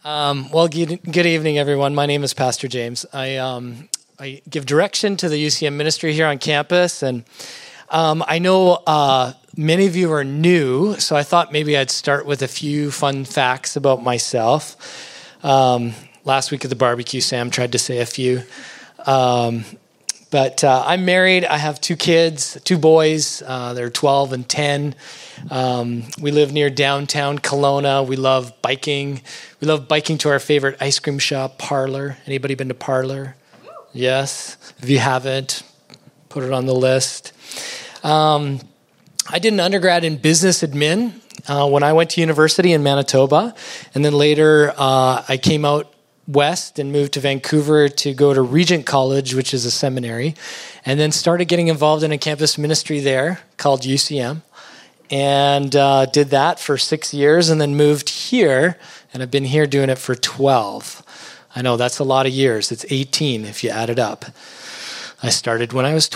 Good evening, everyone. My name is Pastor James. I give direction to the UCM ministry here on campus, and I know many of you are new, so I thought maybe I'd start with a few fun facts about myself. Last week at the barbecue, Sam tried to say a few. But I'm married. I have two kids, two boys. They're 12 and 10. We live near downtown Kelowna. We love biking. We love biking to our favorite ice cream shop, Parlor. Anybody been to Parlor? Yes. If you haven't, put it on the list. I did an undergrad in business admin when I went to university in Manitoba. And then later I came out west and moved to Vancouver to go to Regent College, which is a seminary, and then started getting involved in a campus ministry there called UCM, and did that for 6 years, and then moved here, and I've been here doing it for 12. I know that's a lot of years. It's 18 if you add it up. I started when I was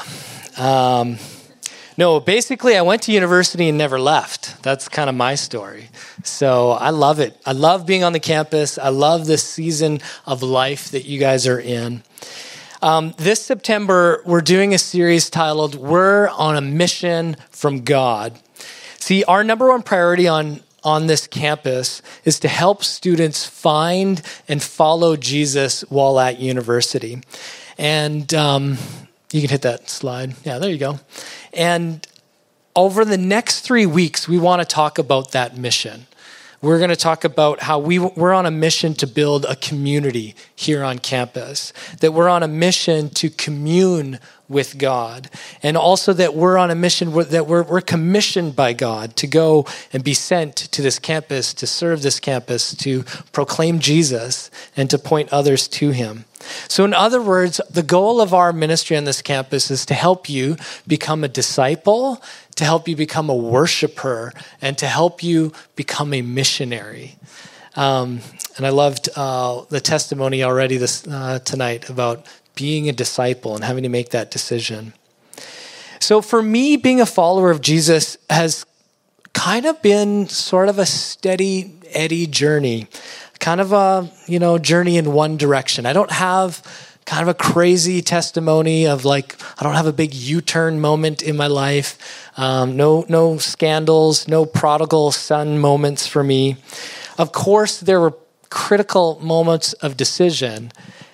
12. No, basically, I went to university and never left. That's kind of my story. So I love it. I love being on the campus. I love this season of life that you guys are in. This September, we're doing a series titled, We're on a Mission from God. See, our number one priority on this campus is to help students find and follow Jesus while at university. And you can hit that slide. Yeah, there you go. And over the next 3 weeks, we want to talk about that mission. We're going to talk about how we're on a mission to build a community here on campus, that we're on a mission to commune with God, and also that we're on a mission that we're commissioned by God to go and be sent to this campus, to serve this campus, to proclaim Jesus, and to point others to him. So in other words, the goal of our ministry on this campus is to help you become a disciple, to help you become a worshiper, and to help you become a missionary. And I loved the testimony already tonight about being a disciple and having to make that decision. So for me, being a follower of Jesus has kind of been sort of a steady Eddie journey, kind of a journey in one direction. I don't have kind of a crazy testimony of I don't have a big U-turn moment in my life. No scandals, no prodigal son moments for me. Of course, there were critical moments of decision.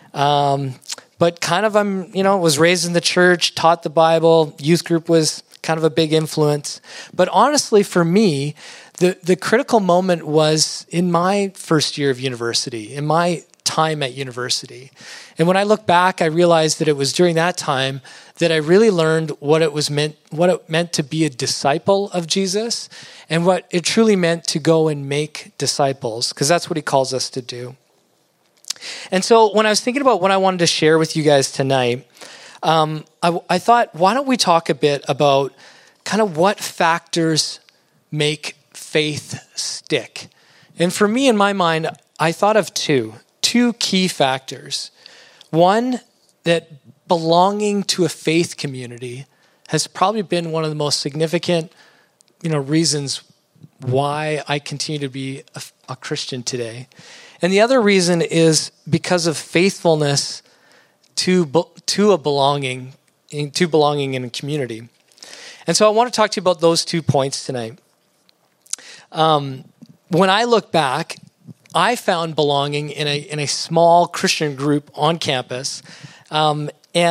But kind of was raised in the church, taught the Bible, youth group was kind of a big influence. But honestly, for me, the critical moment was in my first year of university, in my time at university. And when I look back, I realized that it was during that time that I really learned what it meant to be a disciple of Jesus, and what it truly meant to go and make disciples, because that's what he calls us to do. And so when I was thinking about what I wanted to share with you guys tonight, I thought, why don't we talk a bit about kind of what factors make faith stick? And for me, in my mind, I thought of two key factors. One, that belonging to a faith community has probably been one of the most significant, reasons why I continue to be a Christian today. And the other reason is because of faithfulness to belonging in a community. And so I want to talk to you about those 2 points tonight. When I look back, I found belonging in a small Christian group on campus. I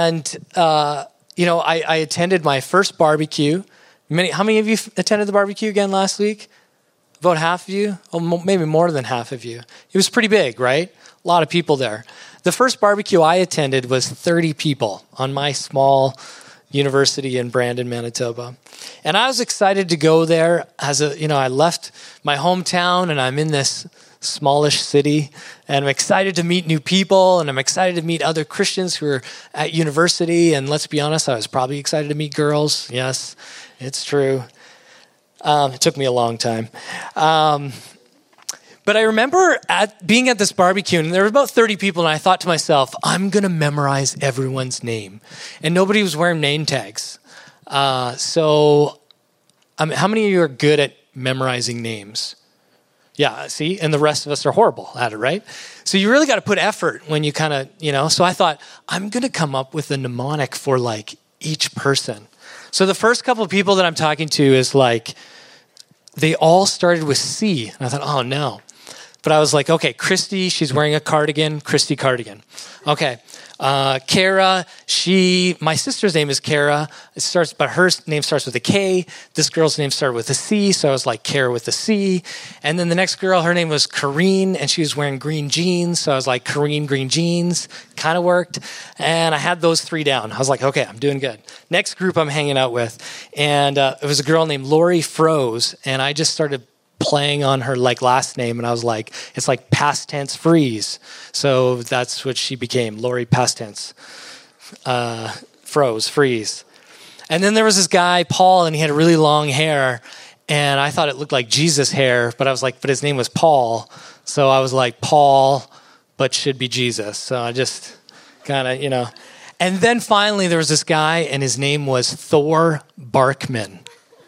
attended my first barbecue. How many of you attended the barbecue again last week? About half of you? Oh, maybe more than half of you. It was pretty big, right? A lot of people there. The first barbecue I attended was 30 people on my small university in Brandon, Manitoba. And I was excited to go there I left my hometown and I'm in this smallish city, and I'm excited to meet new people, and I'm excited to meet other Christians who are at university. And let's be honest, I was probably excited to meet girls. Yes, it's true. It took me a long time. But I remember being at this barbecue, and there were about 30 people, and I thought to myself, I'm going to memorize everyone's name. And nobody was wearing name tags. How many of you are good at memorizing names? Yeah, see? And the rest of us are horrible at it, right? So you really got to put effort when you kind of, So I thought, I'm going to come up with a mnemonic for like each person. So the first couple of people that I'm talking to is like, they all started with C. And I thought, oh no. But I was like, okay, Christy, she's wearing a cardigan, Christy cardigan. Okay. Kara, my sister's name is Kara. But her name starts with a K. This girl's name started with a C, so I was like Kara with a C. And then the next girl, her name was Kareen, and she was wearing green jeans, so I was like Kareen green jeans. Kind of worked. And I had those three down. I was like, okay, I'm doing good. Next group I'm hanging out with, and it was a girl named Lori Froze, and I just started playing on her like last name, and I was like, it's like past tense freeze. So that's what she became, Lori past tense. Freeze. And then there was this guy, Paul, and he had really long hair, and I thought it looked like Jesus hair, but I was like, but his name was Paul. So I was like, Paul, but should be Jesus. So I just kind of, And then finally there was this guy, and his name was Thor Barkman.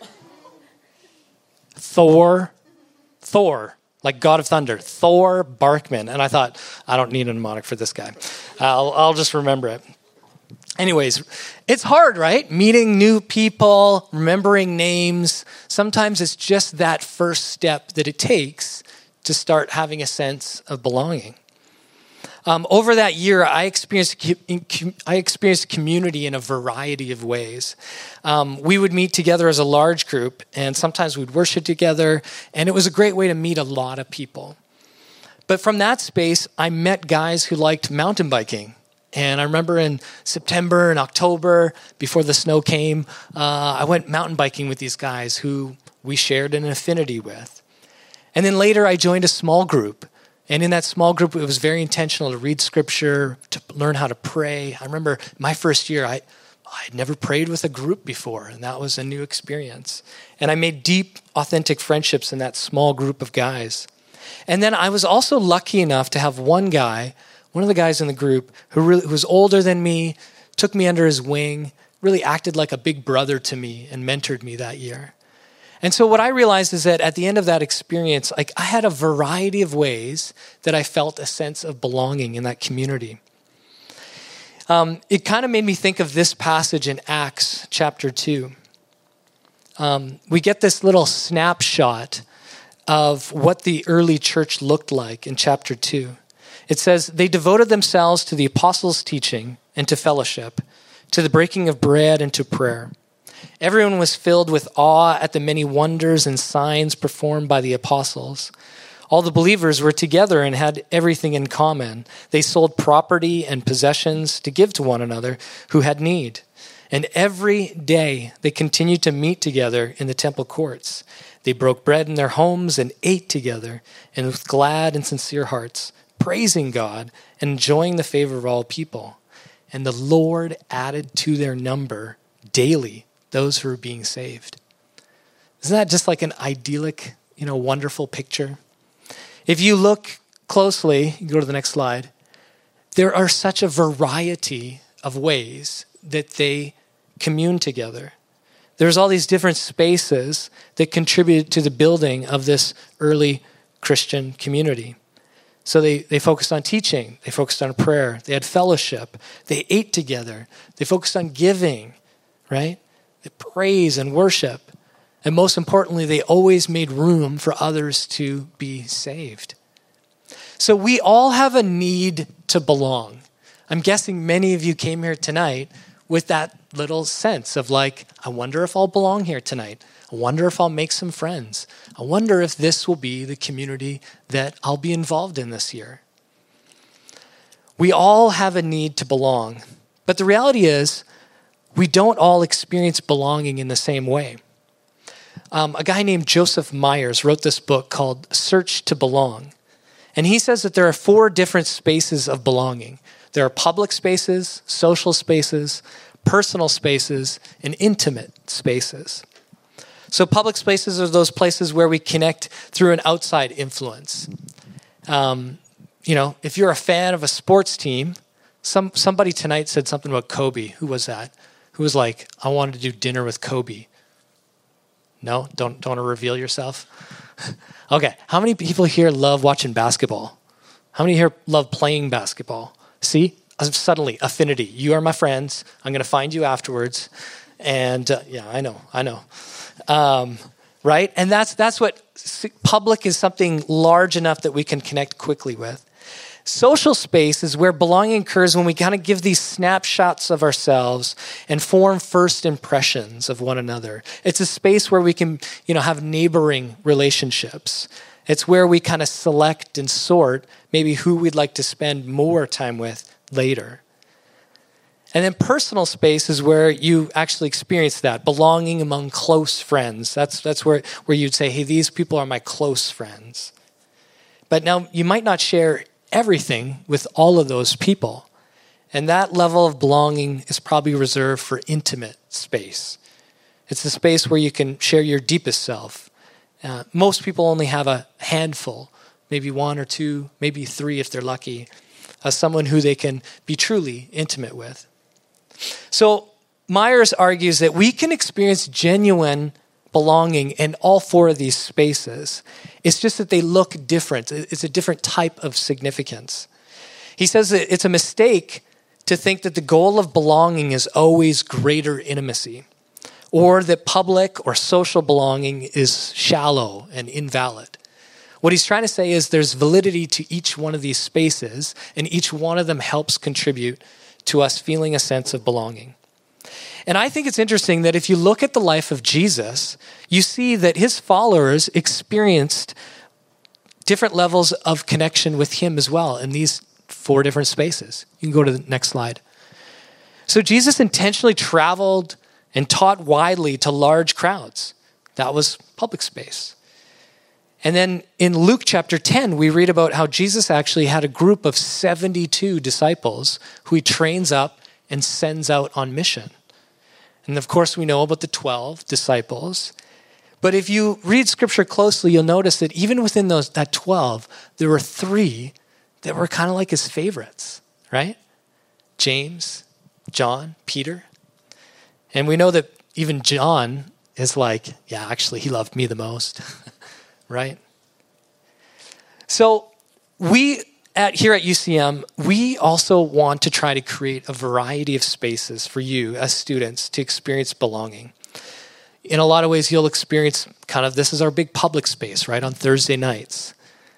Thor, like God of Thunder, Thor Barkman. And I thought, I don't need a mnemonic for this guy. I'll just remember it. Anyways, it's hard, right? Meeting new people, remembering names. Sometimes it's just that first step that it takes to start having a sense of belonging. Over that year, I experienced community in a variety of ways. We would meet together as a large group, and sometimes we'd worship together, and it was a great way to meet a lot of people. But from that space, I met guys who liked mountain biking. And I remember in September and October, before the snow came, I went mountain biking with these guys who we shared an affinity with. And then later, I joined a small group. And in that small group, it was very intentional to read scripture, to learn how to pray. I remember my first year, I'd never prayed with a group before, and that was a new experience. And I made deep, authentic friendships in that small group of guys. And then I was also lucky enough to have one of the guys in the group who was older than me, took me under his wing, really acted like a big brother to me and mentored me that year. And so what I realized is that at the end of that experience, I had a variety of ways that I felt a sense of belonging in that community. It kind of made me think of this passage in Acts chapter 2. We get this little snapshot of what the early church looked like in chapter 2. It says, they devoted themselves to the apostles' teaching and to fellowship, to the breaking of bread and to prayer. Everyone was filled with awe at the many wonders and signs performed by the apostles. All the believers were together and had everything in common. They sold property and possessions to give to one another who had need. And every day they continued to meet together in the temple courts. They broke bread in their homes and ate together, and with glad and sincere hearts, praising God and enjoying the favor of all people. And the Lord added to their number daily those who are being saved. Isn't that just like an idyllic, wonderful picture? If you look closely, you go to the next slide, there are such a variety of ways that they commune together. There's all these different spaces that contributed to the building of this early Christian community. So they focused on teaching, they focused on prayer, they had fellowship, they ate together, they focused on giving, right? They praise and worship. And most importantly, they always made room for others to be saved. So we all have a need to belong. I'm guessing many of you came here tonight with that little sense of I wonder if I'll belong here tonight. I wonder if I'll make some friends. I wonder if this will be the community that I'll be involved in this year. We all have a need to belong. But the reality is, we don't all experience belonging in the same way. A guy named Joseph Myers wrote this book called Search to Belong. And he says that there are 4 different spaces of belonging. There are public spaces, social spaces, personal spaces, and intimate spaces. So public spaces are those places where we connect through an outside influence. If you're a fan of a sports team, somebody tonight said something about Kobe. Who was that? Who was like, I wanted to do dinner with Kobe. No? Don't want to reveal yourself? Okay, how many people here love watching basketball? How many here love playing basketball? See, suddenly, affinity. You are my friends. I'm going to find you afterwards. And yeah, I know. Right? And that's what public is, something large enough that we can connect quickly with. Social space is where belonging occurs when we kind of give these snapshots of ourselves and form first impressions of one another. It's a space where we can, have neighboring relationships. It's where we kind of select and sort maybe who we'd like to spend more time with later. And then personal space is where you actually experience that, belonging among close friends. That's where you'd say, hey, these people are my close friends. But now you might not share everything with all of those people. And that level of belonging is probably reserved for intimate space. It's the space where you can share your deepest self. Most people only have a handful, maybe one or two, maybe three if they're lucky, as someone who they can be truly intimate with. So Myers argues that we can experience genuine belonging in all four of these spaces. It's just that they look different. It's a different type of significance. He says that it's a mistake to think that the goal of belonging is always greater intimacy, or that public or social belonging is shallow and invalid. What he's trying to say is there's validity to each one of these spaces, and each one of them helps contribute to us feeling a sense of belonging. And I think it's interesting that if you look at the life of Jesus, you see that his followers experienced different levels of connection with him as well in these four different spaces. You can go to the next slide. So Jesus intentionally traveled and taught widely to large crowds. That was public space. And then in Luke chapter 10, we read about how Jesus actually had a group of 72 disciples who he trains up and sends out on mission. And of course, we know about the 12 disciples. But if you read scripture closely, you'll notice that even within that 12, there were 3 that were kind of like his favorites, right? James, John, Peter. And we know that even John is like, yeah, actually, he loved me the most, right? So here at UCM, we also want to try to create a variety of spaces for you as students to experience belonging. In a lot of ways, you'll experience this is our big public space, right, on Thursday nights.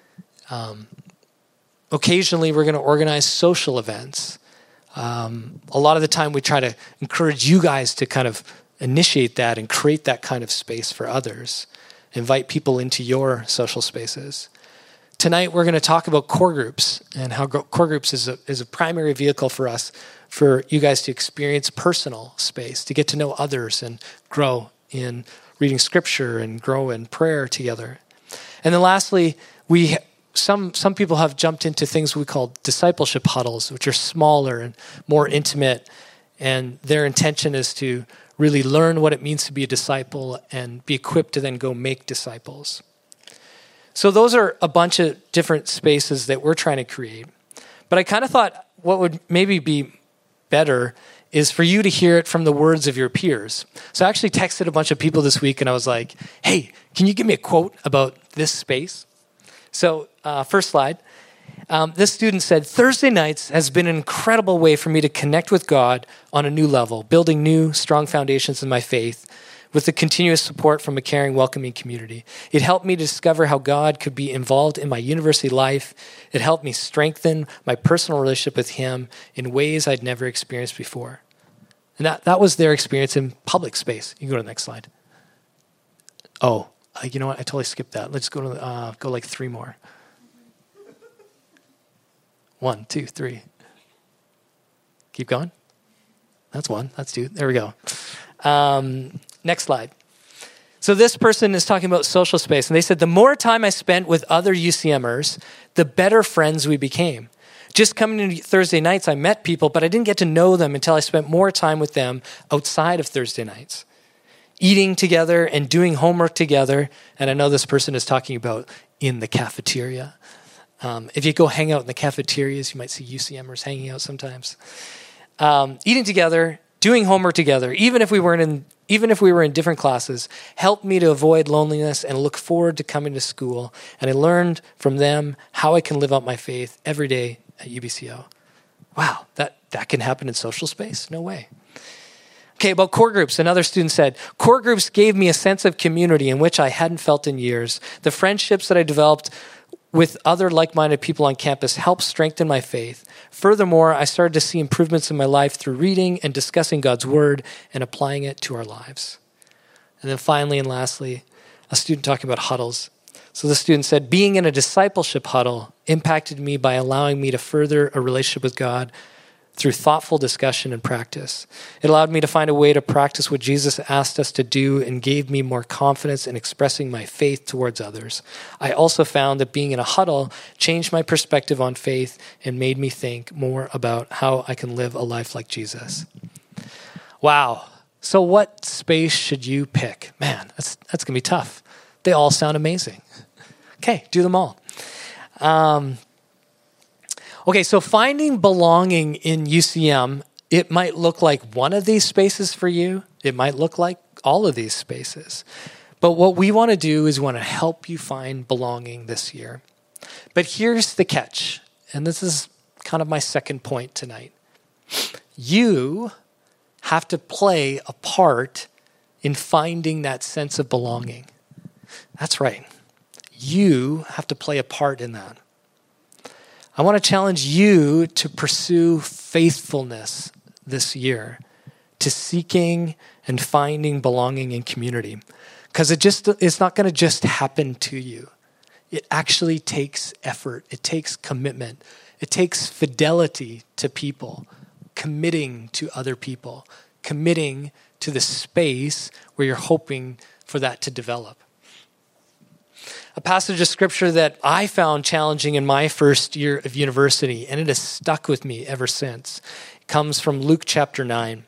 Occasionally, we're going to organize social events. A lot of the time, we try to encourage you guys to kind of initiate that and create that kind of space for others. Invite people into your social spaces. Tonight, we're going to talk about core groups and how core groups is a primary vehicle for us, for you guys to experience personal space, to get to know others and grow in reading scripture and grow in prayer together. And then lastly, some people have jumped into things we call discipleship huddles, which are smaller and more intimate, and their intention is to really learn what it means to be a disciple and be equipped to then go make disciples. So those are a bunch of different spaces that we're trying to create. But I kind of thought what would maybe be better is for you to hear it from the words of your peers. So I actually texted a bunch of people this week and I was like, hey, can you give me a quote about this space? So first slide. This student said, Thursday nights has been an incredible way for me to connect with God on a new level, building new, strong foundations in my faith with the continuous support from a caring, welcoming community. It helped me to discover how God could be involved in my university life. It helped me strengthen my personal relationship with him in ways I'd never experienced before. And that was their experience in public space. You can go to the next slide. Oh, you know what? I totally skipped that. Let's go to go like 3 more. 1, 2, 3. Keep going. That's 1. That's 2. There we go. Next slide. So this person is talking about social space, and they said, the more time I spent with other UCMers, the better friends we became. Just coming to Thursday nights, I met people, but I didn't get to know them until I spent more time with them outside of Thursday nights. Eating together and doing homework together, and I know this person is talking about in the cafeteria. If you go hang out in the cafeterias, you might see UCMers hanging out sometimes. Eating together, doing homework together, even if we were in different classes, helped me to avoid loneliness and look forward to coming to school. And I learned from them how I can live out my faith every day at UBCO. Wow, that can happen in social space? No way. Okay, about core groups, another student said, core groups gave me a sense of community in which I hadn't felt in years. The friendships that I developed with other like-minded people on campus helped strengthen my faith. Furthermore, I started to see improvements in my life through reading and discussing God's word and applying it to our lives. And then finally and lastly, a student talking about huddles. So the student said, being in a discipleship huddle impacted me by allowing me to further a relationship with God through thoughtful discussion and practice. It allowed me to find a way to practice what Jesus asked us to do and gave me more confidence in expressing my faith towards others. I also found that being in a huddle changed my perspective on faith and made me think more about how I can live a life like Jesus. Wow. So what space should you pick? Man, that's going to be tough. They all sound amazing. Okay, do them all. Okay, so finding belonging in UCM, it might look like one of these spaces for you. It might look like all of these spaces. But what we want to do is we want to help you find belonging this year. But here's the catch, and this is kind of my second point tonight. You have to play a part in finding that sense of belonging. That's right. You have to play a part in that. I want to challenge you to pursue faithfulness this year, to seeking and finding belonging in community. Because it's not going to just happen to you. It actually takes effort. It takes commitment. It takes fidelity to people, committing to other people, committing to the space where you're hoping for that to develop. A passage of scripture that I found challenging in my first year of university, and it has stuck with me ever since. It comes from Luke chapter 9.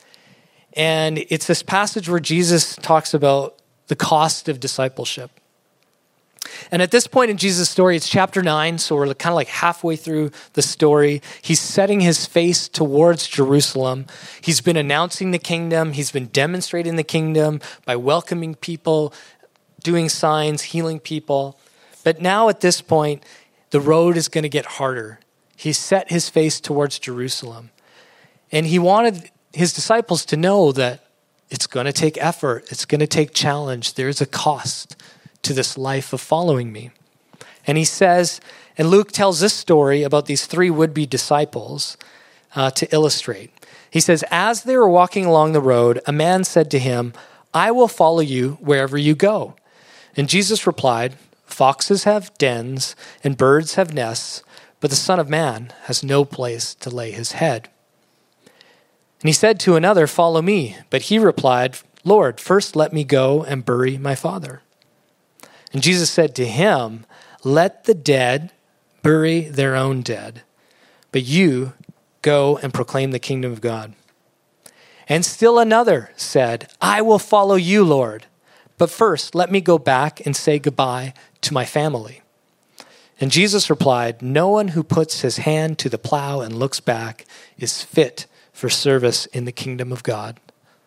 And it's this passage where Jesus talks about the cost of discipleship. And at this point in Jesus' story, it's chapter 9, so we're kind of like halfway through the story. He's setting his face towards Jerusalem. He's been announcing the kingdom. He's been demonstrating the kingdom by welcoming people, doing signs, healing people. But now at this point, the road is going to get harder. He set his face towards Jerusalem. And he wanted his disciples to know that it's going to take effort. It's going to take challenge. There's a cost to this life of following me. And he says, and Luke tells this story about these three would-be disciples to illustrate. He says, as they were walking along the road, a man said to him, I will follow you wherever you go. And Jesus replied, foxes have dens and birds have nests, but the Son of Man has no place to lay his head. And he said to another, follow me. But he replied, Lord, first let me go and bury my father. And Jesus said to him, let the dead bury their own dead, but you go and proclaim the kingdom of God. And still another said, I will follow you, Lord. But first, let me go back and say goodbye to my family. And Jesus replied, no one who puts his hand to the plow and looks back is fit for service in the kingdom of God.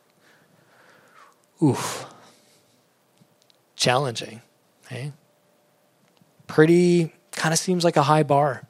Oof. Challenging, eh? Pretty, kind of seems like a high bar.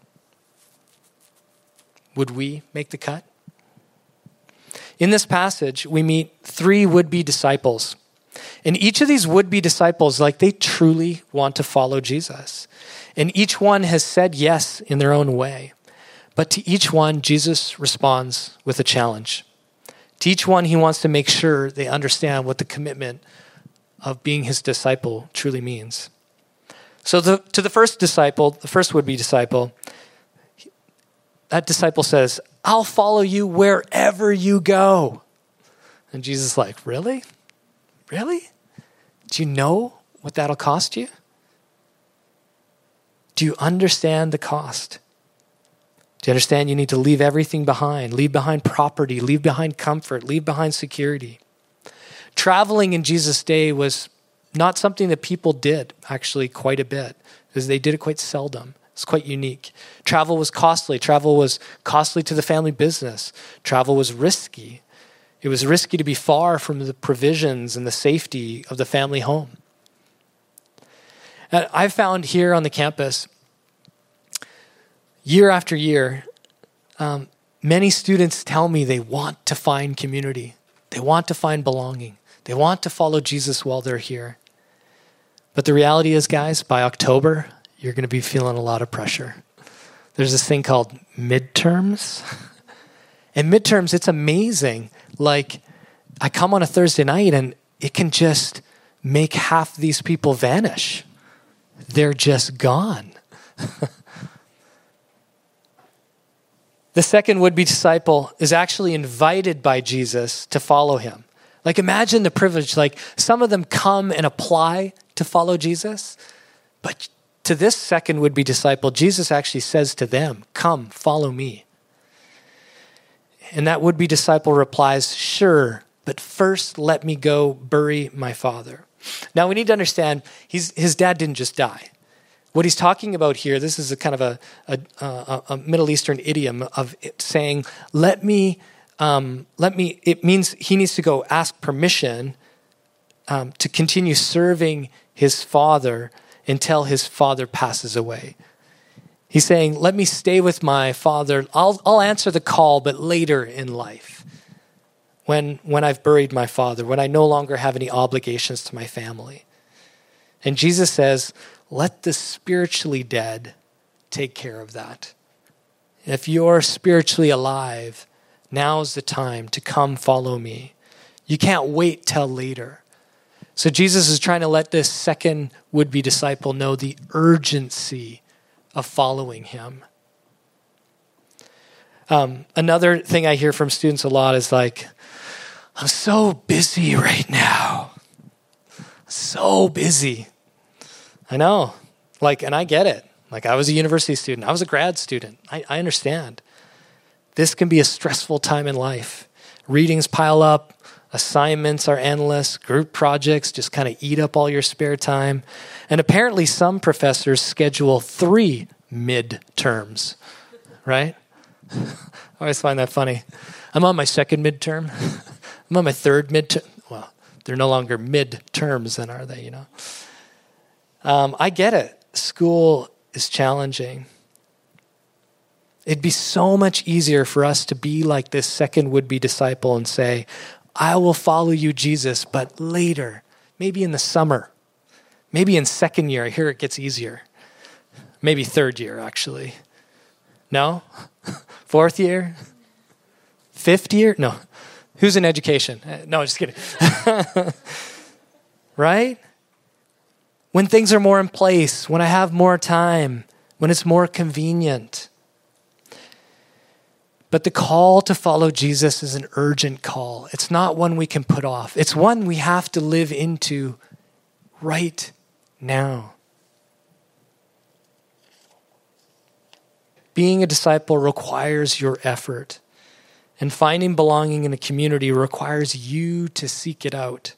Would we make the cut? In this passage, we meet three would-be disciples. And each of these would-be disciples, they truly want to follow Jesus. And each one has said yes in their own way. But to each one, Jesus responds with a challenge. To each one, he wants to make sure they understand what the commitment of being his disciple truly means. So to the first disciple, the first would-be disciple, that disciple says, I'll follow you wherever you go. And Jesus is like, really? Really? Do you know what that'll cost you? Do you understand the cost? Do you understand you need to leave everything behind? Leave behind property, leave behind comfort, leave behind security. Traveling in Jesus' day was not something that people did actually quite a bit, because they did it quite seldom. It's quite unique. Travel was costly. Travel was costly to the family business. Travel was risky. It was risky to be far from the provisions and the safety of the family home. And I've found here on the campus, year after year, many students tell me they want to find community. They want to find belonging. They want to follow Jesus while they're here. But the reality is, guys, by October, you're going to be feeling a lot of pressure. There's this thing called midterms. And midterms, it's amazing. Like, I come on a Thursday night and it can just make half these people vanish. They're just gone. The second would-be disciple is actually invited by Jesus to follow him. Like, imagine the privilege. Like, some of them come and apply to follow Jesus, but to this second would-be disciple, Jesus actually says to them, "Come, follow me." And that would-be disciple replies, "Sure, but first let me go bury my father." Now, we need to understand, his dad didn't just die. What he's talking about here, this is a kind of a Middle Eastern idiom of saying, let me, it means he needs to go ask permission to continue serving his father until his father passes away. He's saying, let me stay with my father. I'll answer the call, but later in life, when I've buried my father, when I no longer have any obligations to my family. And Jesus says, let the spiritually dead take care of that. If you're spiritually alive, now's the time to come follow me. You can't wait till later. So Jesus is trying to let this second would-be disciple know the urgency of following him. Another thing I hear from students a lot is like, I'm so busy right now. So busy. I know. And I get it. I was a university student. I was a grad student. I understand. This can be a stressful time in life. Readings pile up. Assignments are endless. Group projects just kind of eat up all your spare time. And apparently some professors schedule 3 midterms, right? I always find that funny. I'm on my second midterm. I'm on my third midterm. Well, they're no longer midterms then, are they, I get it. School is challenging. It'd be so much easier for us to be like this second would-be disciple and say, I will follow you, Jesus, but later, maybe in the summer, maybe in second year. I hear it gets easier. Maybe third year, actually. No? Fourth year? Fifth year? No. Who's in education? No, just kidding. Right? When things are more in place, when I have more time, when it's more convenient. But the call to follow Jesus is an urgent call. It's not one we can put off. It's one we have to live into right now. Being a disciple requires your effort, and finding belonging in a community requires you to seek it out.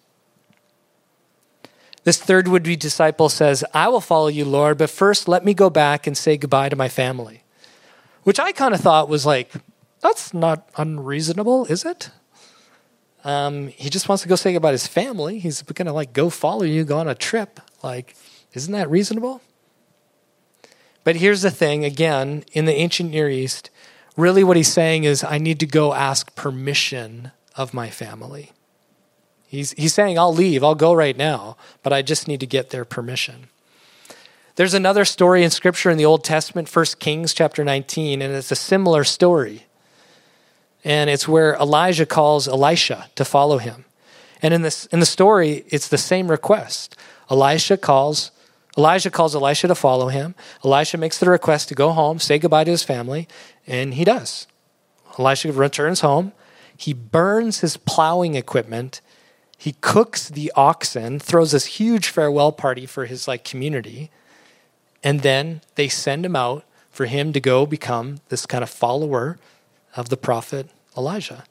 This third would-be disciple says, I will follow you, Lord, but first let me go back and say goodbye to my family. Which I kind of thought was that's not unreasonable, is it? He just wants to go say goodbye to his family. He's going to go follow you, go on a trip. Isn't that reasonable? But here's the thing, again, in the ancient Near East, really what he's saying is, I need to go ask permission of my family. He's saying, I'll leave, I'll go right now, but I just need to get their permission. There's another story in Scripture in the Old Testament, 1 Kings chapter 19, and it's a similar story. And it's where Elijah calls Elisha to follow him. And in the story, it's the same request. Elijah calls Elisha to follow him. Elisha makes the request to go home, say goodbye to his family, and he does. Elisha returns home. He burns his plowing equipment. He cooks the oxen, throws this huge farewell party for his community, and then they send him out for him to go become this kind of follower of the prophet Elijah.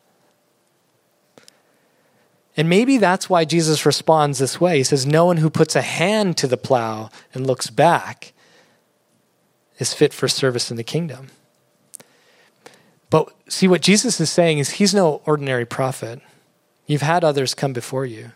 And maybe that's why Jesus responds this way. He says, no one who puts a hand to the plow and looks back is fit for service in the kingdom. But see, what Jesus is saying is he's no ordinary prophet. You've had others come before you.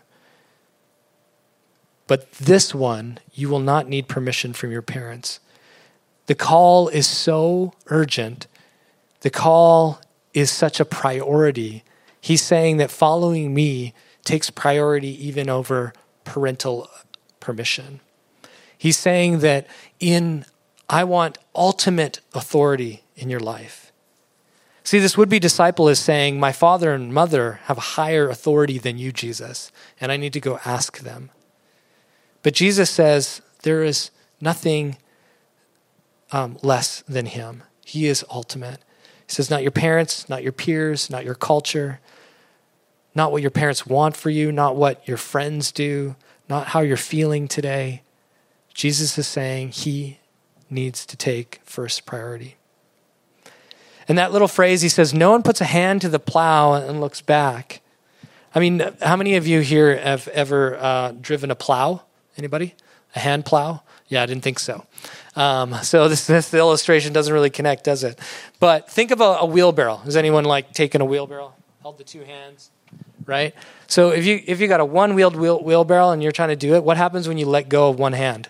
But this one, you will not need permission from your parents. The call is so urgent. The call is such a priority. He's saying that following me takes priority even over parental permission. He's saying that I want ultimate authority in your life. See, this would-be disciple is saying, my father and mother have a higher authority than you, Jesus, and I need to go ask them. But Jesus says there is nothing less than him. He is ultimate. He says, not your parents, not your peers, not your culture, not what your parents want for you, not what your friends do, not how you're feeling today. Jesus is saying he needs to take first priority. And that little phrase, he says, no one puts a hand to the plow and looks back. I mean, how many of you here have ever driven a plow? Anybody? A hand plow? Yeah, I didn't think so. So this illustration doesn't really connect, does it? But think of a wheelbarrow. Has anyone taken a wheelbarrow? Held the two hands, right? So if you got a one-wheeled wheelbarrow and you're trying to do it, what happens when you let go of one hand?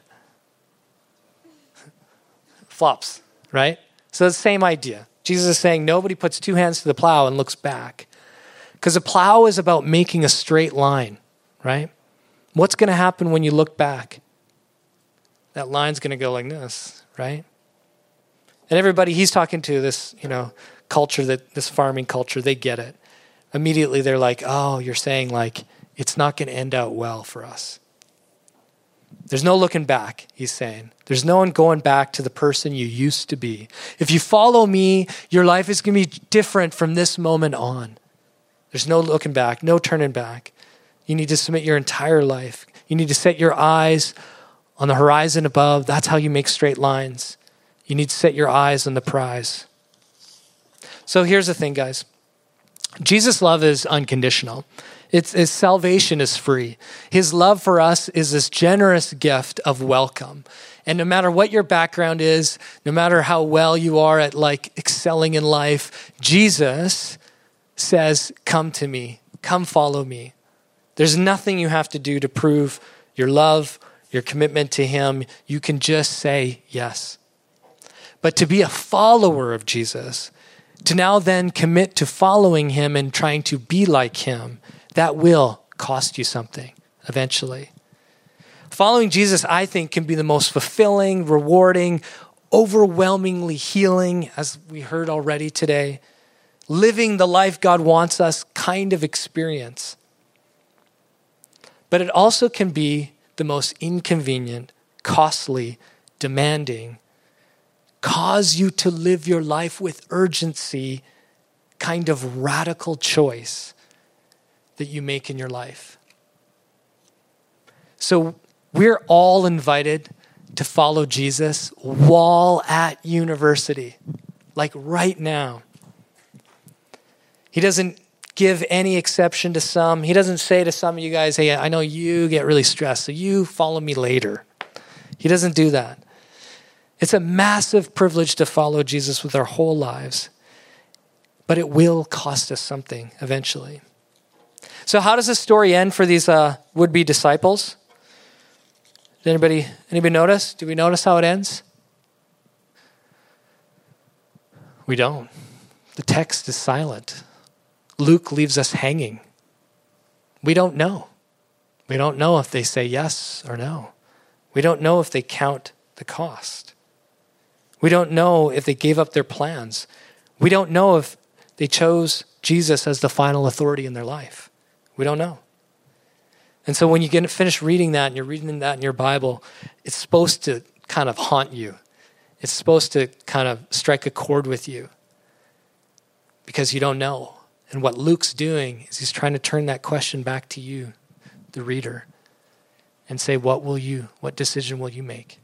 Flops, right? So it's the same idea. Jesus is saying nobody puts two hands to the plow and looks back. Because a plow is about making a straight line, right? What's going to happen when you look back? That line's going to go like this, right? And everybody he's talking to, this, culture, this farming culture, they get it. Immediately they're like, oh, you're saying it's not going to end out well for us. There's no looking back, he's saying. There's no one going back to the person you used to be. If you follow me, your life is going to be different from this moment on. There's no looking back, no turning back. You need to submit your entire life. You need to set your eyes on the horizon above. That's how you make straight lines. You need to set your eyes on the prize. So here's the thing, guys. Jesus' love is unconditional. His salvation is free. His love for us is this generous gift of welcome. And no matter what your background is, no matter how well you are at excelling in life, Jesus says, come to me, come follow me. There's nothing you have to do to prove your love, your commitment to him. You can just say yes. But to be a follower of Jesus, to now then commit to following him and trying to be like him, that will cost you something eventually. Following Jesus, I think, can be the most fulfilling, rewarding, overwhelmingly healing, as we heard already today, living the life God wants us kind of experience. But it also can be the most inconvenient, costly, demanding, cause you to live your life with urgency kind of radical choice that you make in your life. So we're all invited to follow Jesus while at university, right now. He doesn't give any exception to some. He doesn't say to some of you guys, hey, I know you get really stressed, so you follow me later. He doesn't do that. It's a massive privilege to follow Jesus with our whole lives, but it will cost us something eventually. So how does the story end for these would-be disciples? Did anybody notice? Do we notice how it ends? We don't. The text is silent. Luke leaves us hanging. We don't know. We don't know if they say yes or no. We don't know if they count the cost. We don't know if they gave up their plans. We don't know if they chose Jesus as the final authority in their life. We don't know. And so when you finish reading that and you're reading that in your Bible, it's supposed to kind of haunt you. It's supposed to kind of strike a chord with you because you don't know. And what Luke's doing is he's trying to turn that question back to you, the reader, and say, what decision will you make?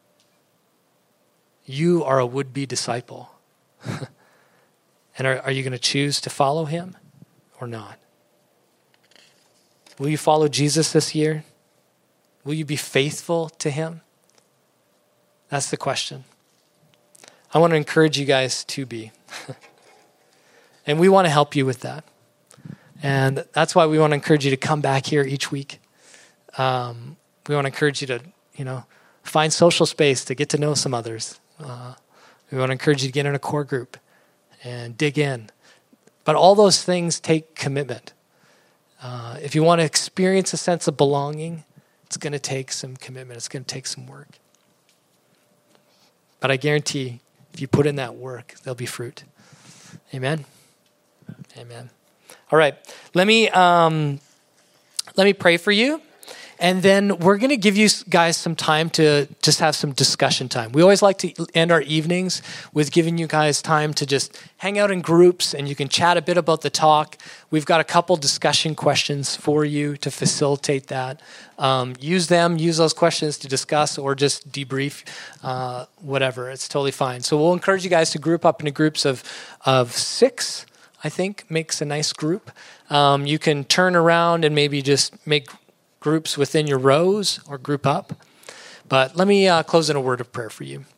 You are a would-be disciple. And are you going to choose to follow him or not? Will you follow Jesus this year? Will you be faithful to him? That's the question. I want to encourage you guys to be. And we want to help you with that. And that's why we want to encourage you to come back here each week. We want to encourage you to, find social space to get to know some others. We want to encourage you to get in a core group and dig in. But all those things take commitment. If you want to experience a sense of belonging, it's going to take some commitment. It's going to take some work. But I guarantee if you put in that work, there'll be fruit. Amen? Amen. All right. Let me pray for you. And then we're going to give you guys some time to just have some discussion time. We always like to end our evenings with giving you guys time to just hang out in groups and you can chat a bit about the talk. We've got a couple discussion questions for you to facilitate that. Use those questions to discuss or just debrief, whatever. It's totally fine. So we'll encourage you guys to group up into groups of 6, I think, makes a nice group. You can turn around and maybe just make groups within your rows or group up. But let me close in a word of prayer for you.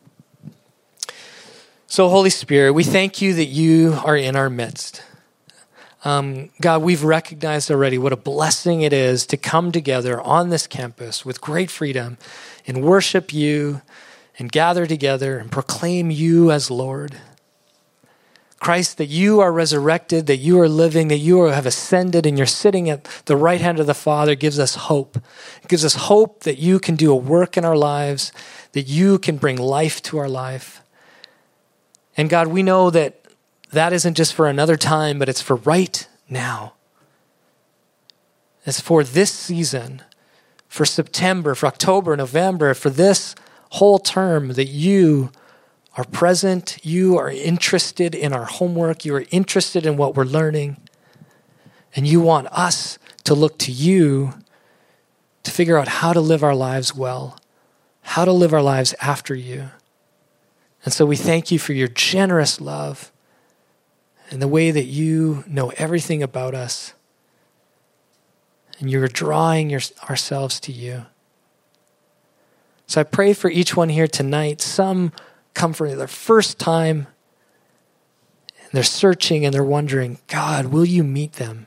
So Holy Spirit, we thank you that you are in our midst. God, we've recognized already what a blessing it is to come together on this campus with great freedom and worship you and gather together and proclaim you as Lord. Christ, that you are resurrected, that you are living, that you have ascended and you're sitting at the right hand of the Father gives us hope. It gives us hope that you can do a work in our lives, that you can bring life to our life. And God, we know that that isn't just for another time, but it's for right now. It's for this season, for September, for October, November, for this whole term that you are present, you are interested in our homework, you are interested in what we're learning, and you want us to look to you to figure out how to live our lives well, how to live our lives after you. And so we thank you for your generous love and the way that you know everything about us, and you're drawing ourselves to you. So I pray for each one here tonight, some come for their first time, and they're searching and they're wondering, God, will you meet them?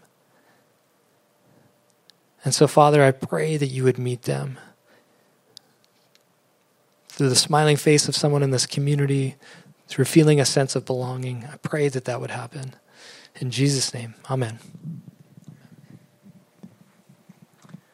And so, Father, I pray that you would meet them through the smiling face of someone in this community, through feeling a sense of belonging. I pray that that would happen. In Jesus' name, amen.